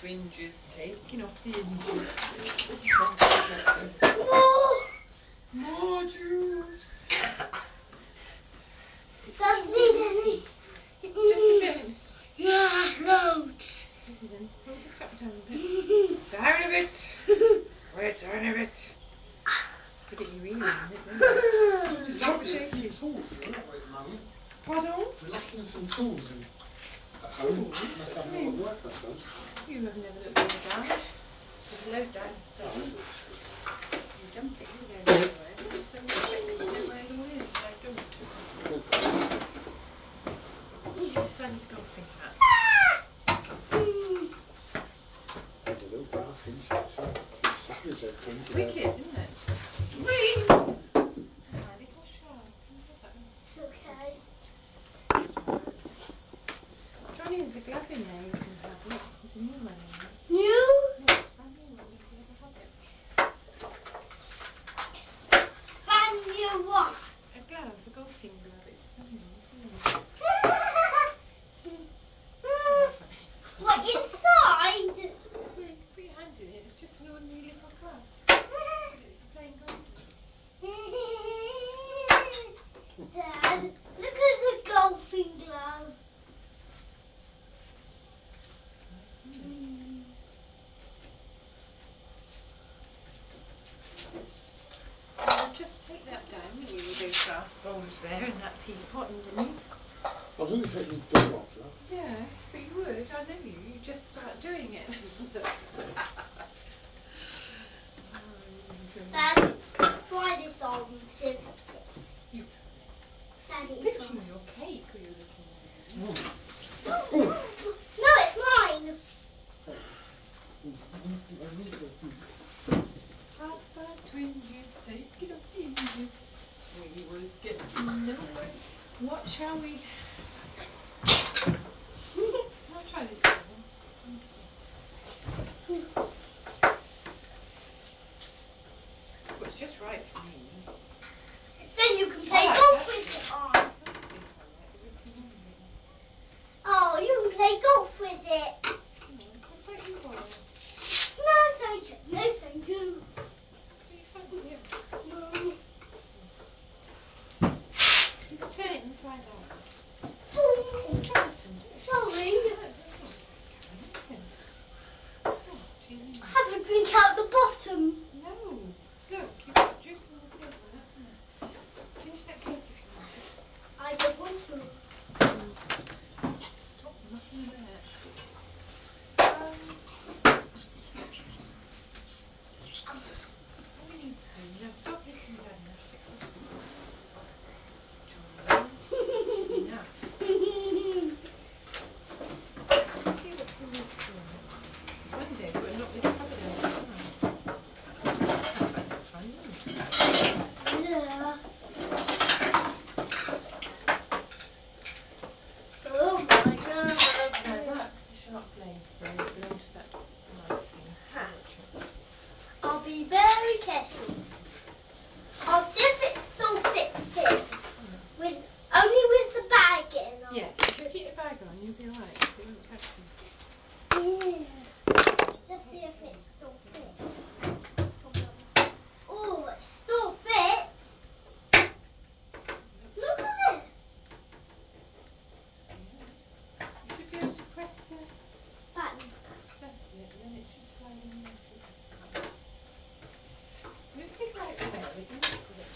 twinges, taking off the hinges. This is fantastic. More juice. Doesn't need any. Just a bit. Yeah, loads. Then hold the cup down a bit. Down a bit. Right, down a bit. To get your ear in it, don't you? Stop shaking. Tools, aren't we, at the moment? Pardon? We're lacking some tools at home. Must have more at work, I suppose. You have never looked in the garage. There's a load downstairs. You dump it in there anyway. You're so expecting to know where it all is, and I don't. It's Daddy's golfing hat. There's a little brass inches too. It's suffrage open. It's wicked, isn't it? Whee! Ah, little shark. Can you have that one? It's okay. Johnny, there's a glove in there you can have. Look, there's a new one in there. New? Yeah, it's a brand new one. If you ever have it. Brand new what? A glove, a golfing glove. It's a brand new one. What, inside? Well, you can put your hand in it. It's just an ordinary little glove. But it's for playing golf. Dad, look at the golfing glove. Nice, isn't it? Just take that down with those glass bowls there and that teapot underneath. I was only taking the door off, love. Yeah, but you would, I know you. You just start doing it. Dad, try this on. See if it's good. You Daddy, pinching your cake were you looking at? No, it's mine. Papa twinges, taking off the hinges. We was getting nowhere. What shall we? I'll try this one. Well, it's just right for me. Then you can play golf with it on. That's the bit I like, the ripping on bit. Oh, you can play golf with it. What about you, Bob? No, thank you. No, thank you. Do you fancy it? No. You can turn it inside out. Oh, Jonathan, sorry. no, that's not good, Karen. Oh, gee. Haven't drink out the bottom. No. Look, you've got juice on the table, that's enough. Finish that cake if you want it. I don't want to. Stop knocking that. What we need to do now, stop hitting Dad and Ash it across the Johnny. Enough. Let's see what's in this drawer. Because one day we'll knock this cupboard out as well. That's quite fun, isn't it? Yeah. Oh my God. Now that's the sharp blades there that belong to that knife thing. So watch it. I'll be very careful. I'll see if it still fits in. With only with the bag in. Yes, if you keep the bag on, you'll be alright, because it won't catch you. Yeah. Just see if it still fits. Oh, it still fits. Look at it. Yeah. You should be able to press the Button. That's it, and then it should slide in there if you press the button. Move it right there, but you look good.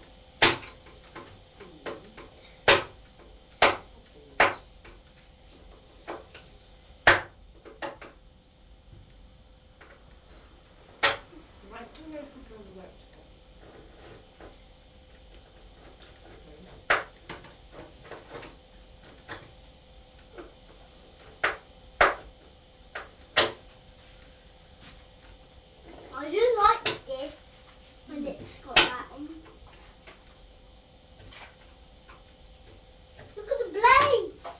You might put a notebook on the worktop. I do like this when it's got that on. Look at the blades.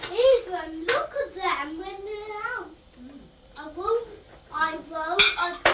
Even look at them when they're out. I won't.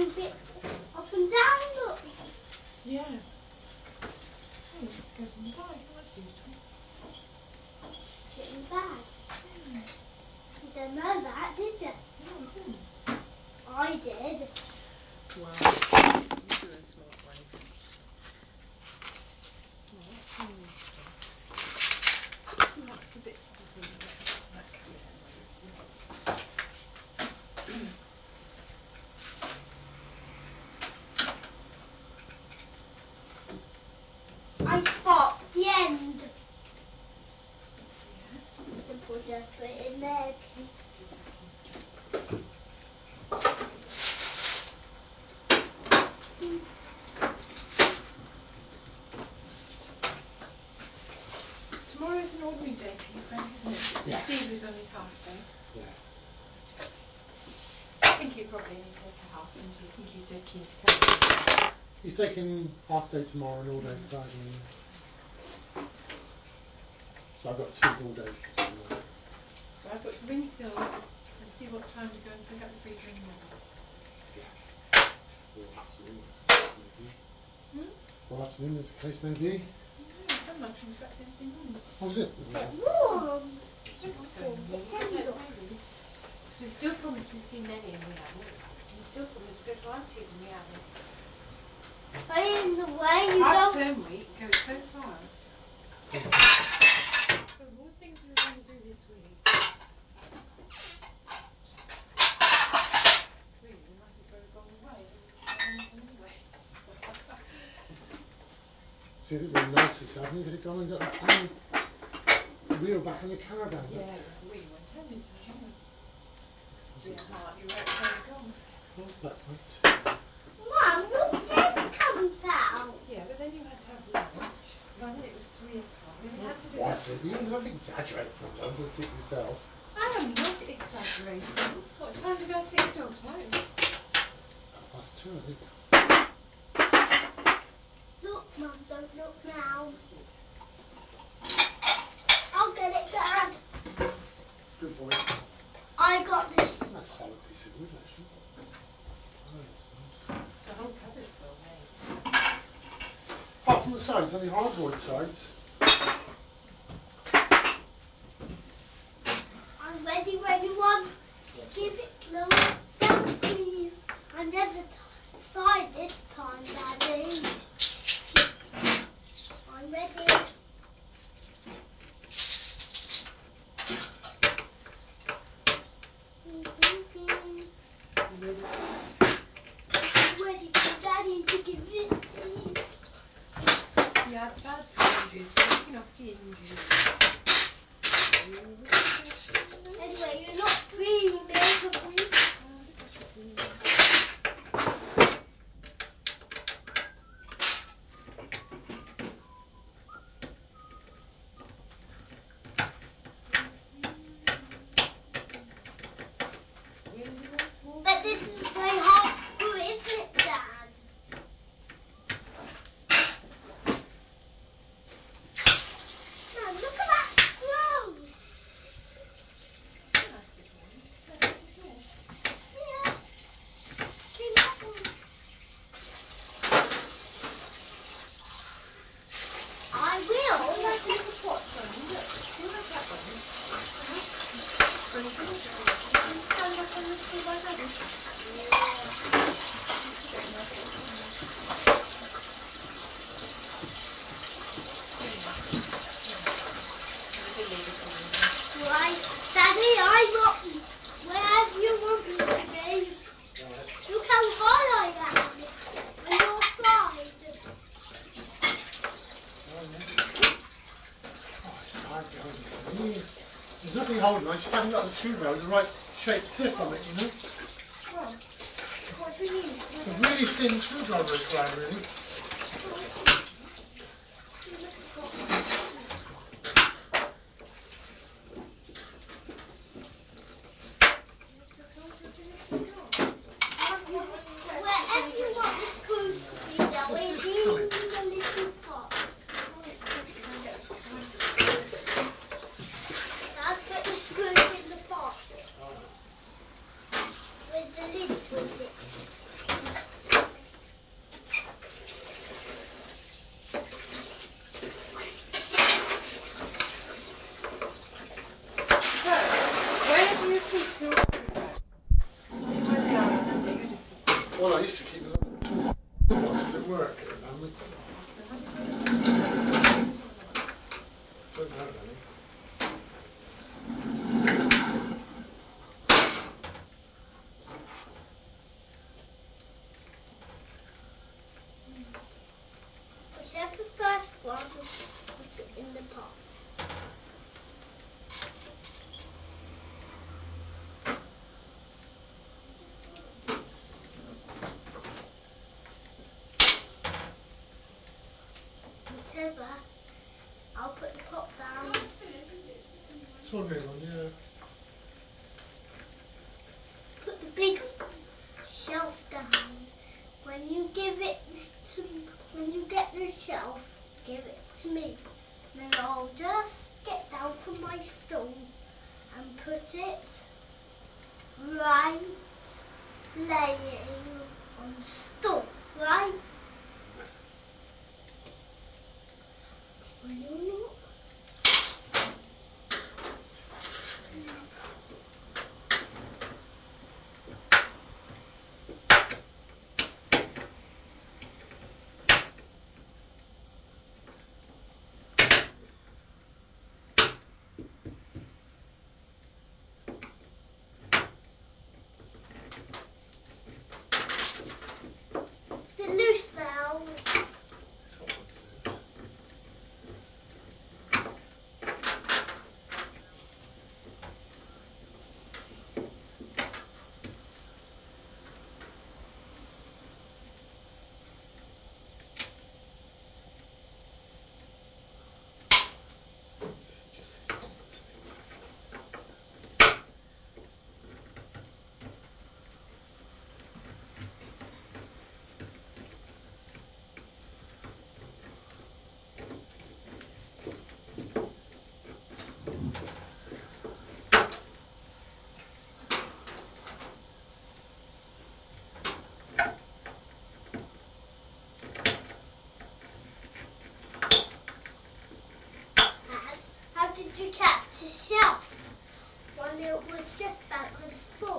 going a bit up and down, look. Yeah. Oh, this goes in the bag. Oh, that's useful. Shit in the bag. Yeah. You didn't know that, did you? No, I didn't. I did. Well, you do it a smart way. Well, that's some of this stuff. And that's the bits of the thing that cabinet away. I spot the end. Yeah. Simple, just put it in there. Okay. Tomorrow's an ordinary day for you, Frank, isn't it? Yeah. Steve was on his half day. Yeah. I think he'd probably only take a half, and do you think he's dead keen to come? He's taking half day tomorrow and all day Friday. So I've got 2 full days to do tomorrow. So I thought ring Sil and see what time to go and pick up the freezer in the morning. Yeah. Or afternoon, as the case may be. Or afternoon, as the case may be. No, some lunch was back Thursday morning. Oh, was it? It's warm. Because we still promised we'd see Nelly and we haven't. And we still promised we'd go to Auntie's and we haven't. In the way you Half don't. term week goes so fast. So all the things we were going to do this week. Really, we might as well have gone away and anyway. See, it'd been nice this afternoon. Could have gone and got the wheel back on the caravan. Yeah, because we weren't having to. Yeah, hardly where it's going gone. Oh, black light. Mum, look, it comes out. Yeah, but then you had to have lunch. By then it was 3 o'clock. Then we had to do Was it? You have exaggerated sometimes and suit yourself. I am not exaggerating. What time did I take the dogs out? 2:30, I think. Look, Mum, don't look now. I'll get it, Dad. Good boy. I got this. That's a solid piece of wood, actually. Oh, that's nice. The whole cupboard's well made. Apart from the sides, only hardboard sides. I'm ready, one. Give it lower down, please. And the other side this time, Daddy. I'm ready. You ready? Ready for Daddy to give it to me. Yeah, bad fringes. Taking off the hinges. Anyway, you're not free, baby. But this is very hard to screw, isn't it, Dad? Now look at that screw. Yeah. See that one? I will. Like a little pot bunny, look. You like that bunny? Sprinkles. Can you stand up on the stool by Daddy? Yeah. Put it in there. There's a lid if you need one. Right, Daddy, I'm not wherever you want me to be. Right. Look how high I am on your side. Oh, yeah. Oh, it's hard going. There's nothing holding on. I just haven't got the screwdriver with the right shaped tip on it, you know? Well, What do you mean? It's a really thin screwdriver required, really. Wherever you want the screw to be, though, it's in the little pot. Dad, put the screws in the pot. Oh, With the lid with it. used to keep the toolboxes at work, and we put So have you got it? don't know any. Whichever first one, put it in the pot. Whichever, I'll put the pot down. It's all good one, yeah. Put the big shelf down. When you give it to, when you get the shelf, give it to me. Then I'll just get down from my stool and put it right laying on the stool, right? The loose now. How did you catch the shelf when it was just about kind of full?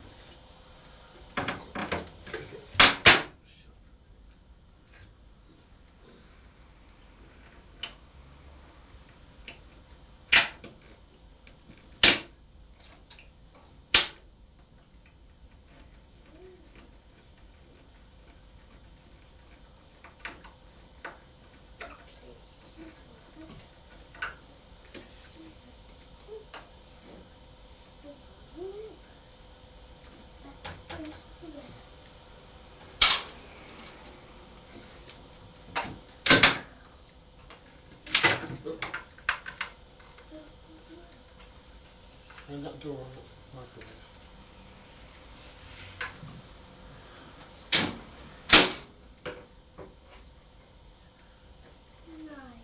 And that door on the microwave. Right.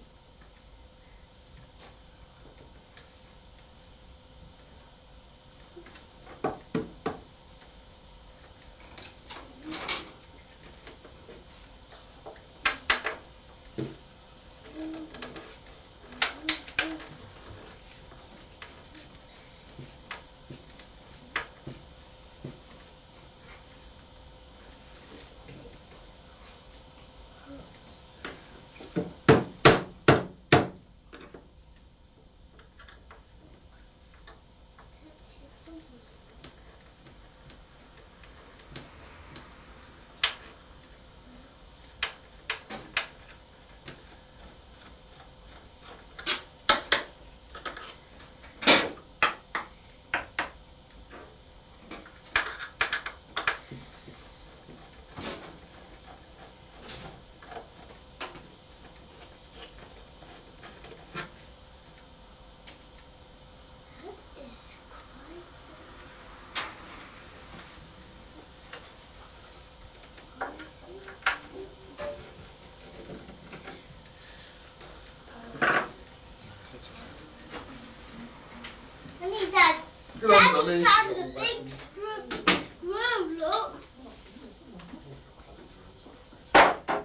Honey, Dad. Good on, Daddy Mummy. found She's a got big weapons. screw, look. Oh, you've got plastic ones. Good.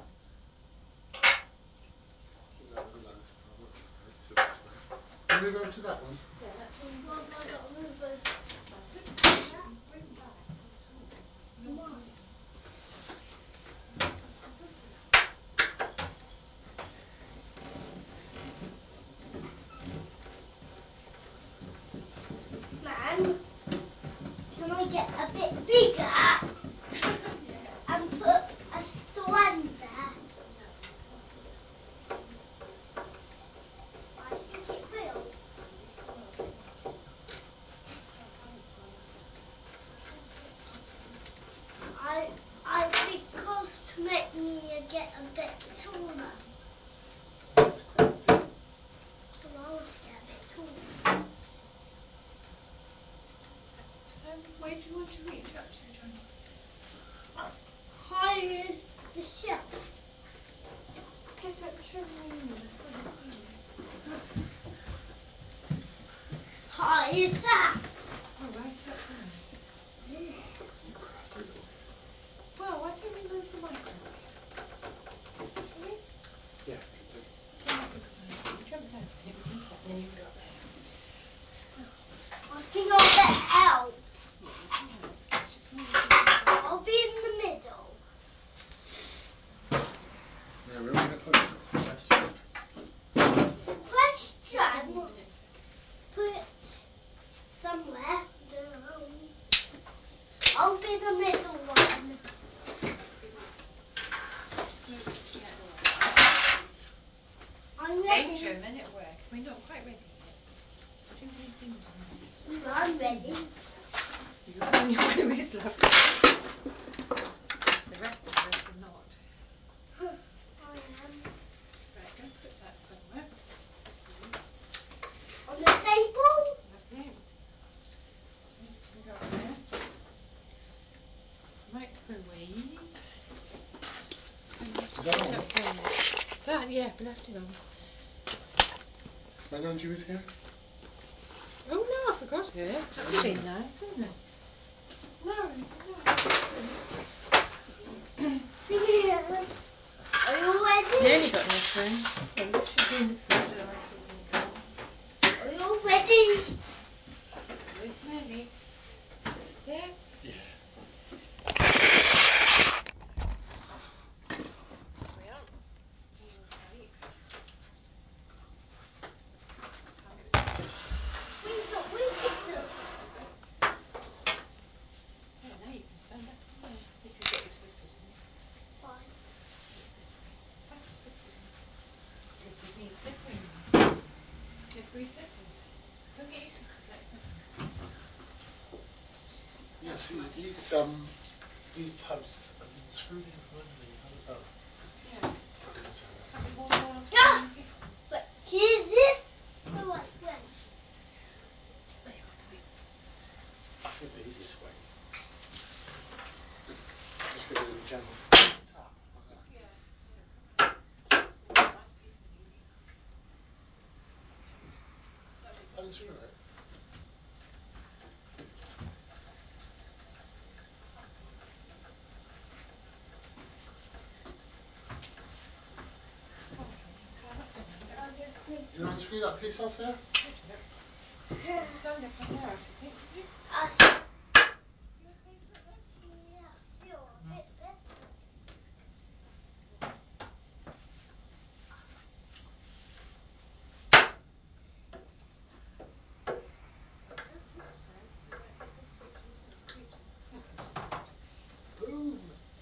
No, I don't like this car. Look, it's too much now. Can we move over to that one? Yeah, that's all you've Mum, got. I got movers. Right, put some in that, bring back. Why? And can I get a bit bigger Yeah. and put a stand there? No, you can't do that. I think it will. Yes, it will, but watch it. Can't balance on that. I think because to make me get a bit taller. That's great. Well, I was get a bit taller. Where do you want to reach up to, Johnny? Higher the shelf. Get up, show me in there. Oh, yes, there you are. High is that? Oh, right up there. You crafty little. Well, why don't we move the microwave? Shall we? Yeah, could do. Okay, that would be fine. You jump down in it, we move that, and then you can go up there. I think I'll get help. Yeah, you can help. Let's just move it. I'll be in the middle. Yeah, we're going to put this question. Question. Put somewhere down. I'll be the middle one. Just move it to get the way. I'm Take ready. a minute of work. We're not quite ready yet. There's too many things on it. I'm ready. You're the only one who is, love. The rest of us are not. I am. Right, go put that somewhere, please. On the table? Lovely. So this can go there. Microwave. Is that on? That, yeah, left it on. My Nan was here? Oh no, I forgot her. That would be nice, wouldn't it? No, Yeah. Are you ready? Nearly got no phone. Well, this should be in the fridge, otherwise it'll be gone. Are you ready? Where's Nelly? There? Yeah. We are. Okay. Time it was finished. We can do. There, now you can stand up in there. If you get your slippers on. Fine. It's slippery. Have your slippers on. Slippers need slippering. Slippery slippers. Go get your slippers, let me put them. Yeah, see, these posts have been screwed in from underneath on the boat. Yeah. Have you worn down to Yeah. fix them? But is this the right way? There, okay. I think the easiest way. Just give it a gentle tap like that. Yeah. Nice piece of meat. Lovely. Unscrew it. Come on, Johnny. Stand up in there. I'll just make You unscrew that piece off there? Stand up in there, I should think, should you? You okay for it, love? Yeah, I feel a bit better. Don't twitch though. You might get this twitches. Don't twitch. Boom!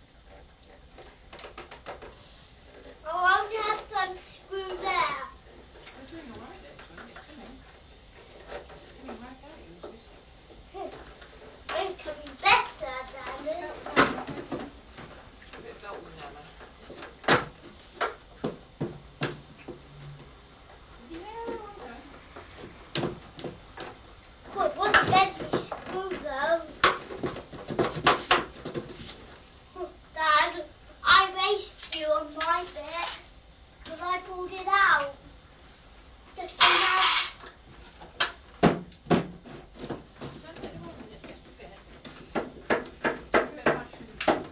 Oh, I'll just unscrew there. You're doing alright there, Johnny. It's coming. It's coming right out, you twist it. I'm coming better than it. Belt with hammer. Put a bit of belt with hammer. Yeah, well done. But what deadly screw though? Dad, I raced you on my bit because I pulled it out. Just came out. Don't let them open it just a bit. Give it a bit of bashing.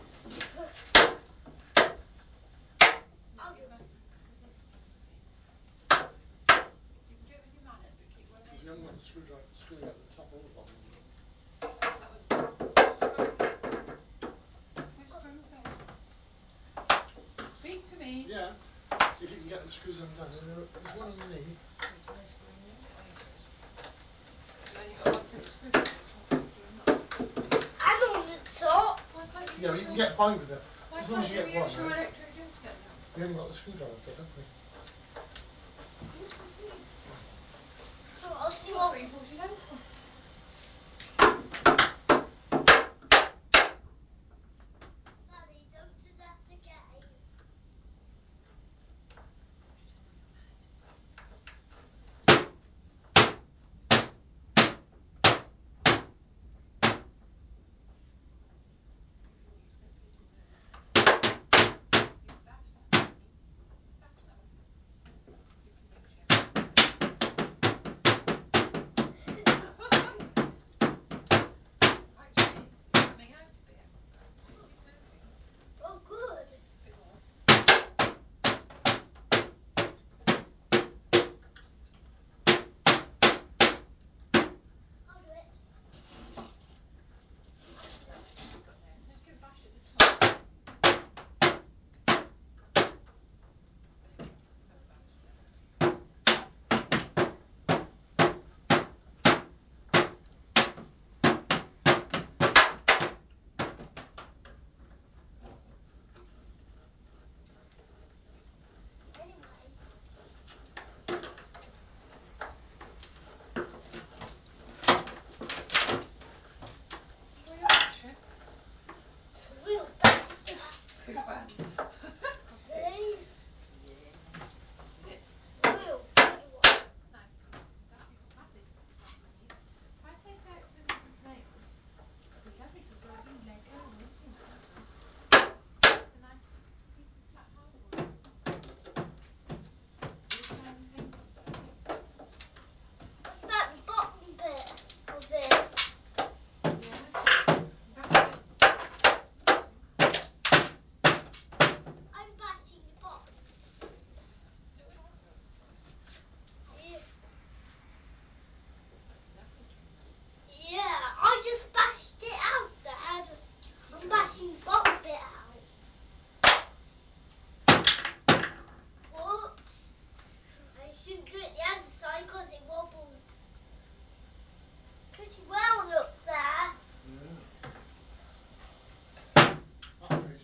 No, you mustn't because of this thing, you see. You can do it with your mallet, but keep well away Because we from haven't got that. the screw at the top or the bottom. That was screw first. Which screw first? Speak to me. Yeah. If you can get the screws undone. And there's one underneath. There's no screw in there. There it is. You've only got one for the screw. Yeah, you can get by with it. Why As long as can't you you get one, use your right? electric gentleman now? We only got the screwdriver for it, haven't we? What's this thing? So I'll see What, what. 340 out? Daddy, don't do that again. Oh, good. I'll do it. Let's give a bash at the top. Anyway. Shall we bash it? We'll bash that. Two bands. See? Yeah. Did it? We'll play one. Nice piece of stuff. You can have this stuff in here. If I take out the nails, it'd be lovely to build in Lego or anything like that with. It's a nice piece of flat hardwood. Wood tiny things and stuff. What's that bottom bit of this? Yeah. Bash it. I'm bashing the bottom. Do it also. Yeah. Lovely job. Yeah, I just bashed it out there. I'm bashing the bottom bit out. Whoops. I shouldn't do it the other side because it wobbles pretty well, look there. Yeah. That way.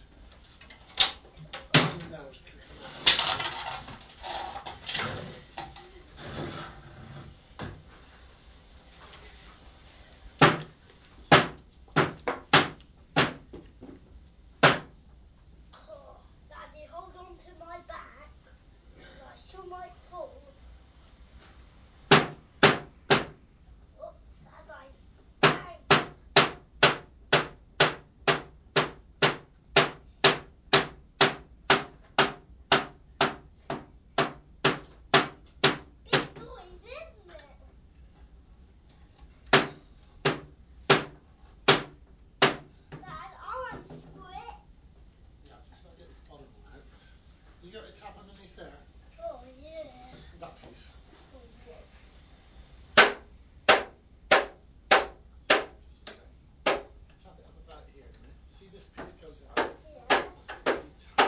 The nails could come out. Oh, Daddy, hold on to my back because I sure might fall. Oops, as I bang. Big noise, isn't it? Dad, I'll unscrew it. Yeah, just gotta get this bottom one out. You got a tab underneath there? Oh, yeah. That piece. Oh, whoa. Just a sec. Tab it up about here a minute. See this piece goes out? Yeah. That's the lead tab.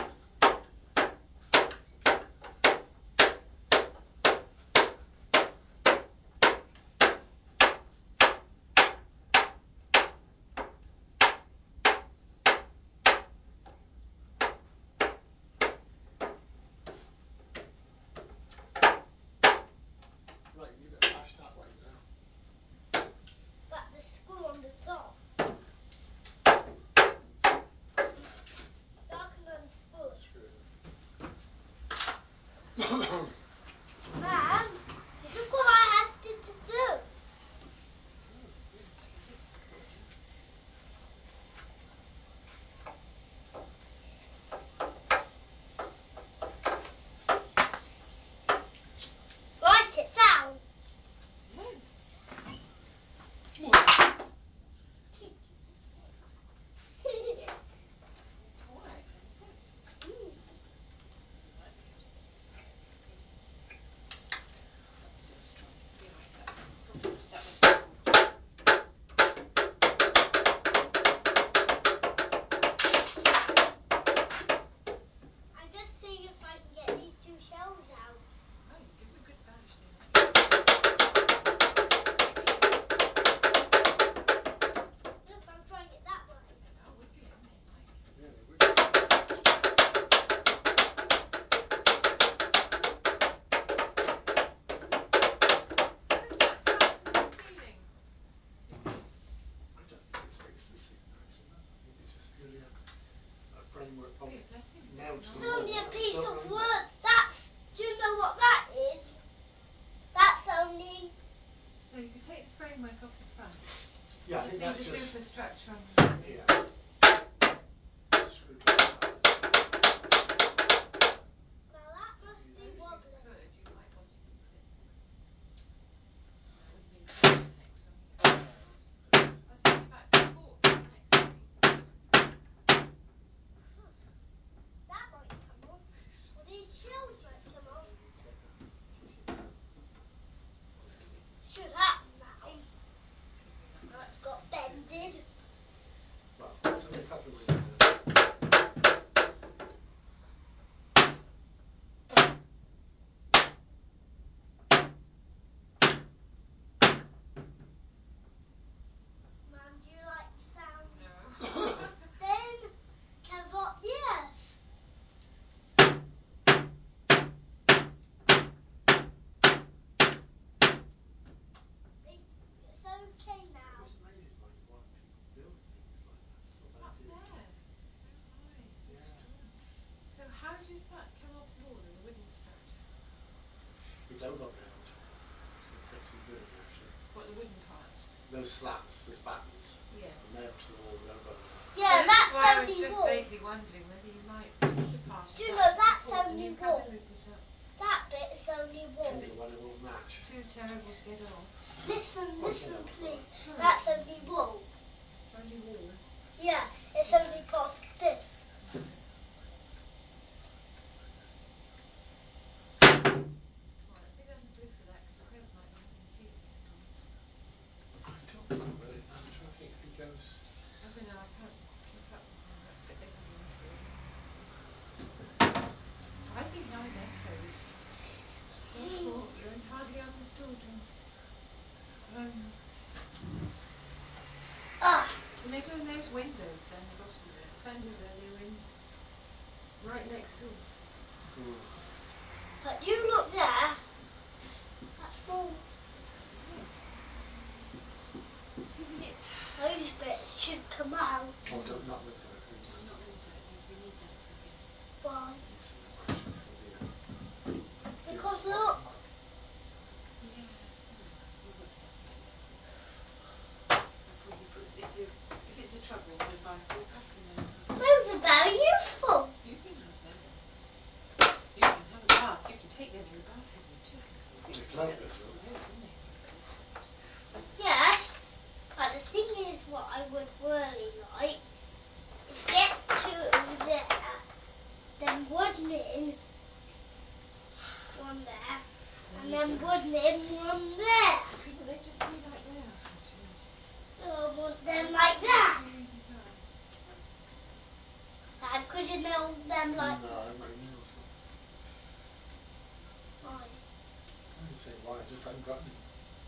framework Be probably a blessing. nailed to It's the wall. only a That's piece built of around wood. That's. Do you know what that is? That's only. So you could take the framework off the front. it. Yeah, I Just think leave that's the just. superstructure on the back. Yeah. Screwed like that. Now that must So be if you wobbly. could, you might want to use it. That would be included in the next one, yeah. I was thinking about support for the next thing. That might come off. Or these shells might come off. Should happen now. Could be that Now one. it's got bended. Well, it's only a couple of weeks now. Mum, do you like the sound? No. Then, Kevot, yes. It's okay now. It just amazes me why people build things like that. What Up they do. there. So high, so Yeah. strong. So how does that come off the wall in the wooden structure? It's overrailed. It's going to take some doing actually. What, the wooden part? Those slats, those battens, Yeah. are nailed to the wall with overrails. Yeah, So this is that's why I was only just wool. vaguely wondering whether you might use a part of Do you that know to that's support the only new wool? cabin we put up. That bit is only wool. Too well it won't match. Too terrible to get off. Listen, Oh, get listen, out, please. Sorry. That's only wool. Only wall. Yeah, it's Yeah. only past this. Right, I think that'll do for that because Craig might be having tea later on. I don't know really. I'm trying to think if he goes. I don't know, I can't keep up with him. That's a bit over enough really. I think nice echoes. Not sure. You're hardly understood. Ah, When they're doing those windows down the bottom there, Sandy said they were in right next door. but you look there. That's wool. Yeah. Isn't it? Those bits should come out. Oh, don't not those out. Leave No, them not like those out. We need that for the bed. Why? need some more actually for the Because spark look. mark. Yeah. We'll work it out later. I'll probably put if it's a trouble, we'll buy 4 pattern nails. Those are very useful. You can have them. You can have a bath. You can take them in the bath with you too. They float those, will They they? float, don't they? Yes. But the thing is, what I would really like is get to there, then wooden in one there, and then wooden in one there. Couldn't they just be like they are, Richard? I want them like that. Redesign. Dad, could you nail them like No, I that? haven't got any nails. Why? I didn't say why. I just haven't got any.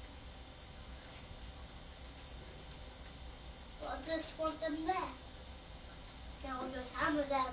Well, I just want them there. Then I'll just hammer them.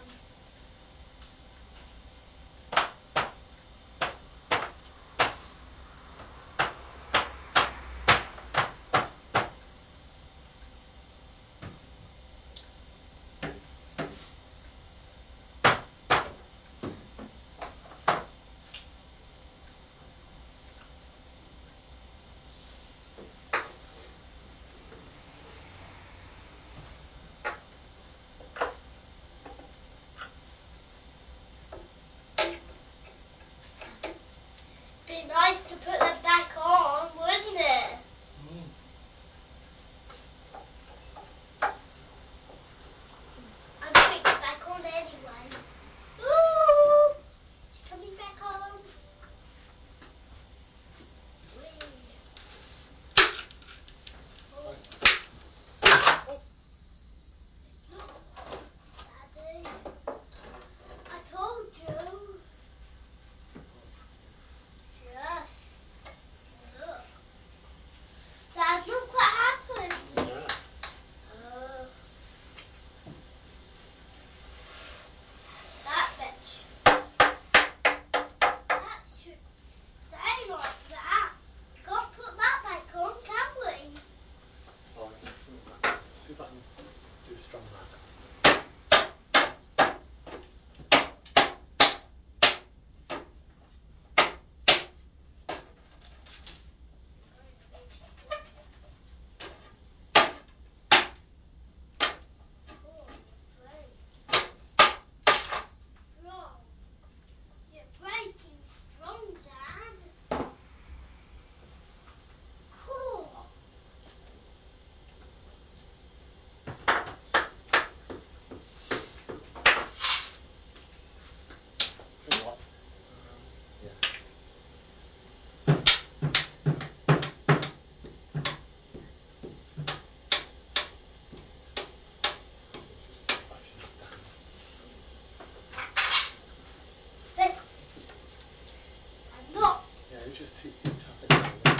you tap it down. Yeah?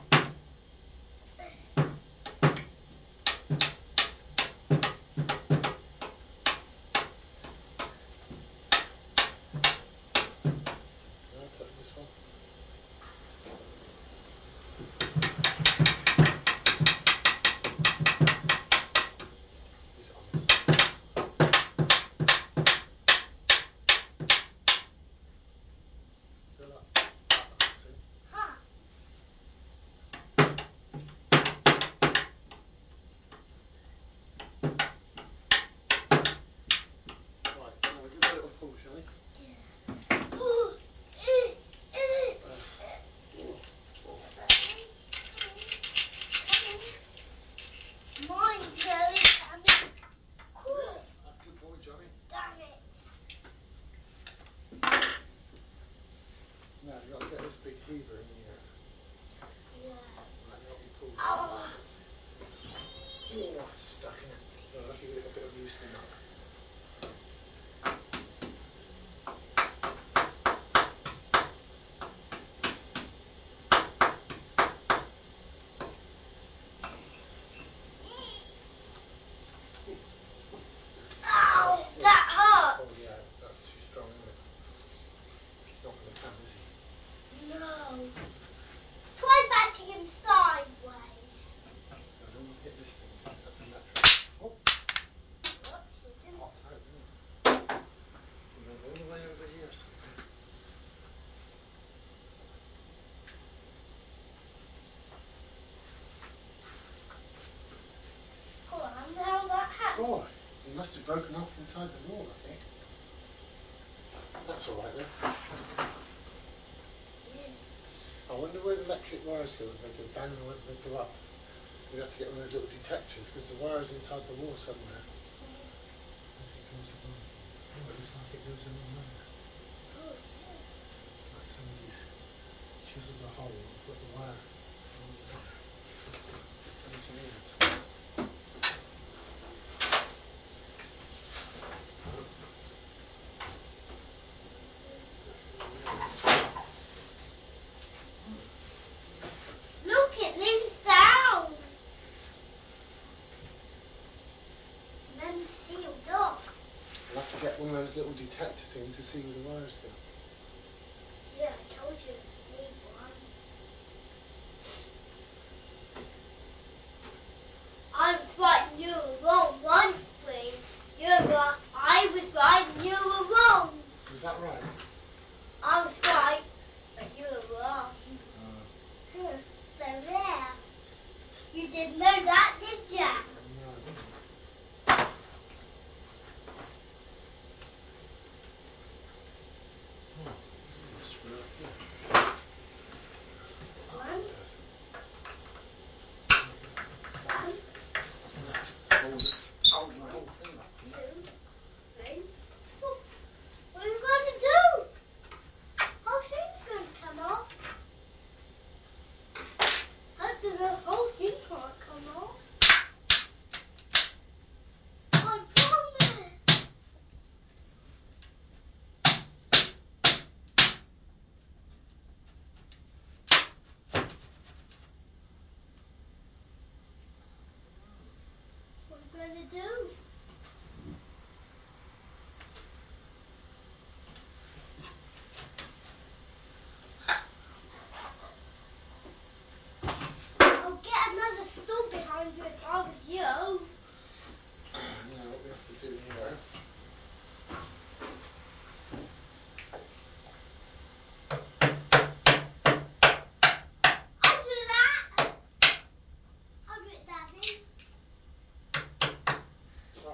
I'll touch this one. Use it on this side. Feel that? See? Huh. Right, now we'll give it a little pull, shall we? Mine's going, Sammy. Yeah, that's a good boy, Johnny. Damn it. Now you've got to get this big heaver in here. Yeah. Right, help me pull. Oh. Oh, it's stuck in it. I'll have to give it a bit of loosening up. Ow, that hurts. Oh yeah, that's too strong, isn't it? He's not going to come, is he? No. Try bashing him sideways. I don't want to hit this thing because that's symmetrical. Oh, Whoops, you didn't. popped out, didn't it? It went all the way over here somewhere. Go on, now that happened. Oh, he must have broken off inside the wall, I think. That's all right then. Yeah. I wonder where the electric wires go, whether they go down or whether they go up. We have to get one of those little detectors because the wire's inside the wall somewhere. I think it goes along. Oh, it looks like it goes along there. Oh, yeah. It's like somebody's chiseled a hole and put the wire along there. Into here. Look, it leans down. And then sealed off. We'll have to get one of those little detector things to see where the wires go. Yeah, I told you you need one. I was right and you were wrong once, please. You were right. I was right and you were wrong. Was that right? I was right, but you were wrong. Uh, So there. You didn't know that, did ya? no, I didn't. Oh, there's a little screw up here. That One. one does. One, Holding the whole thing up here. 2, 3, 4. What are you going to do? Whole thing's going to come off. Hopefully the whole thing can't come off. I promise. What are you going to do? I'll get another stool behind you if I was you. Now what we have to do here. I'll do that. I'll do it, Daddy.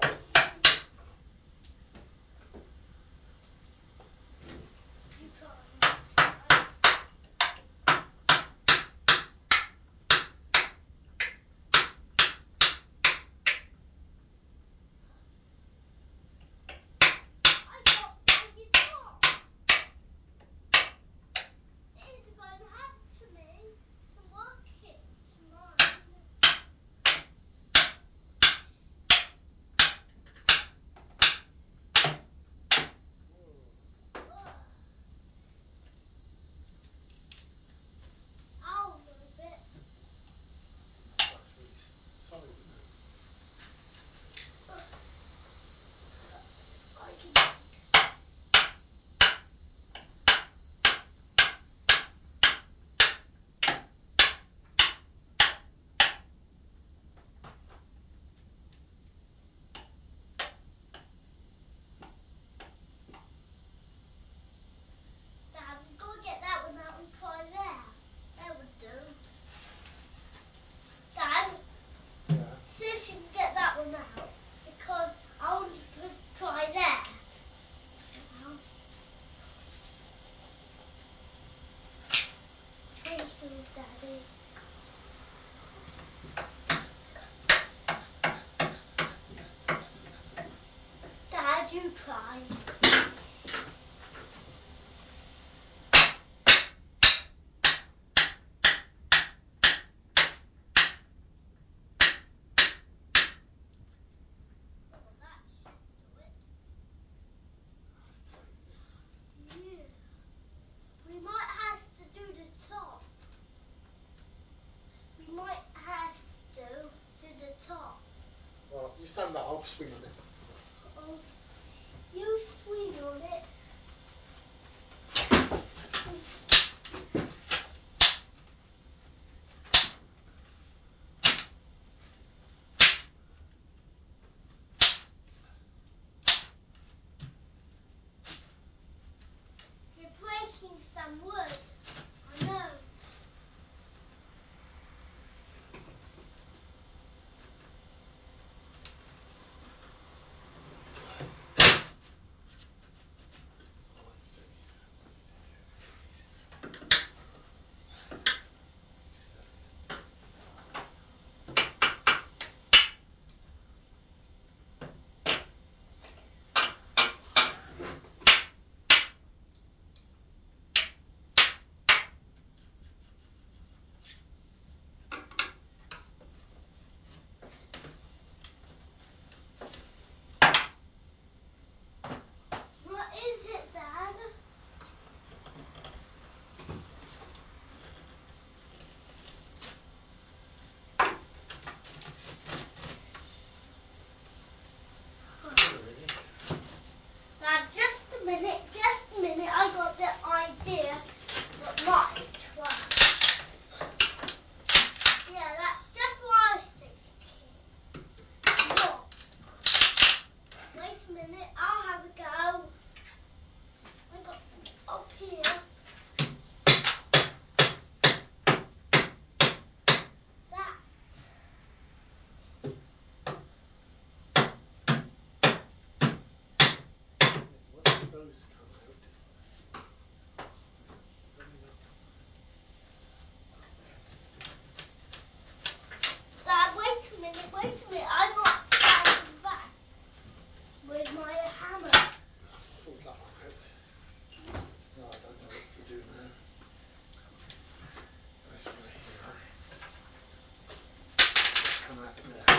Daddy. Dad, you try. Oh, that should do it. Yeah. We might have to do the top. We might have to do the top. Well, you stand up, I'll swing on it. Oh, you swing on it. You're breaking some wood. I know. Oh, I see. What is it, Dad? Really? Dad, just a minute, I got the idea what might work. Yeah, that's just what I was thinking. Look. Wait a minute, I'll have a go. I got up here. That. Once those come out, then Dad, wait a minute, I got standing back with my hammer. let's pull that one out. No, I don't know what to do now. This one here. Come out there.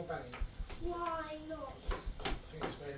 more banging? Why not? I think it's made